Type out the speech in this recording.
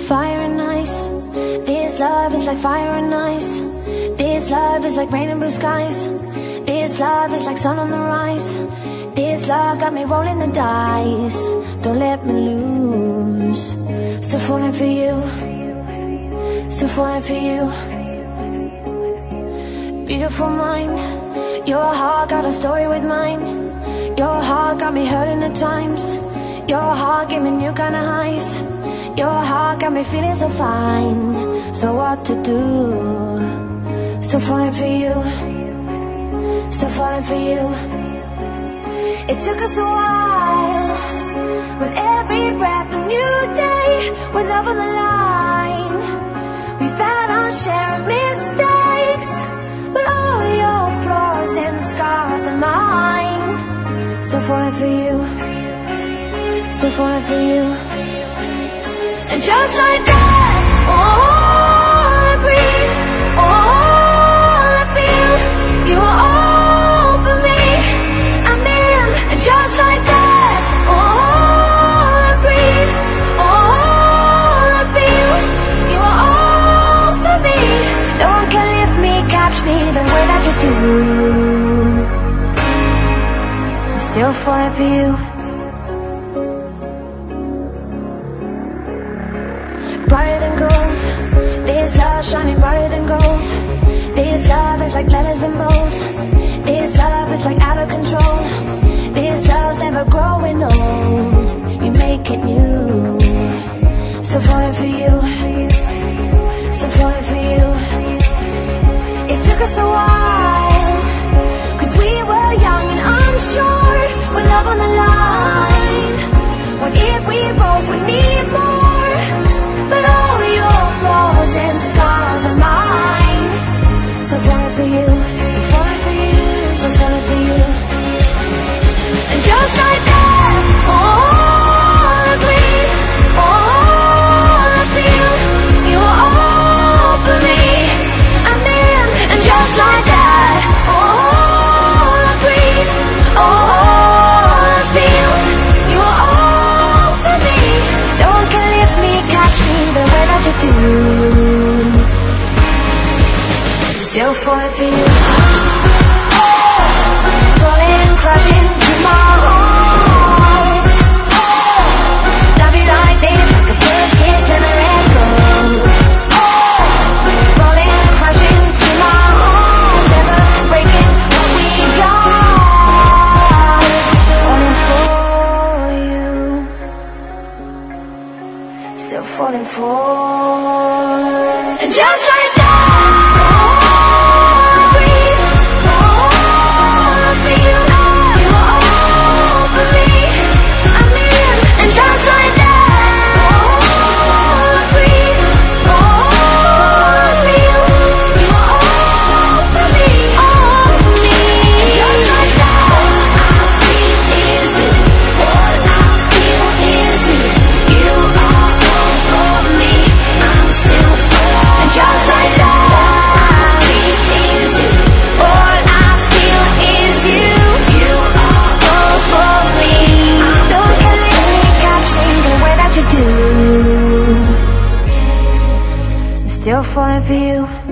Fire and ice. This love is like fire and ice. This love is like rain and blue skies. This love is like sun on the rise. This love got me rolling the dice. Don't let me lose. Still falling for you. Still falling for you. Beautiful mind. Your heart got a story with mine. Your heart got me hurting at times. Your heart gave me new kind of highs. Your heart got me feeling so fine. So what to do? Still falling for you. Still falling for you. It took us a while. With every breath a new day. With love on the line. We've had our share of mistakes. But all your flaws and scars are mine. Still falling for you. Still falling for you. And just like that, all I breathe, all I feel, you are all for me, I'm in. And just like that, all I breathe, all I feel, you are all for me. No one can lift me, catch me the way that you do. I'm still falling for you. Brighter than gold. This love shining brighter than gold. This love is like letters in bold. This love is like out of control. This love's never growing old. You make it new. Still falling for you. Still falling for you. It took us a while, 'cause we were young and unsure. With love on the line. What if we both would need more? But all your flaws and scars are mine. So falling for you, so falling for you, so falling for you. And just like that, all I breathe, all I feel, you are all for me, I'm in. And just like that, all I breathe, all I feel, you are all for me. No one can lift me, catch me the way that you do. Still falling for you. Falling, crashing to my arms. Love you like this, like a first kiss, never let go. Falling, crashing to my arms, never breaking what we got. Falling for you. Still falling for. And just like that, all I breathe, all I feel, you are all for me, I'm in. And just like that, all I breathe, all I feel, you are all for me, all for me. And just like that, all I breathe is you, all I feel is you, you are all for me, I'm still for. And just like that, still falling for you.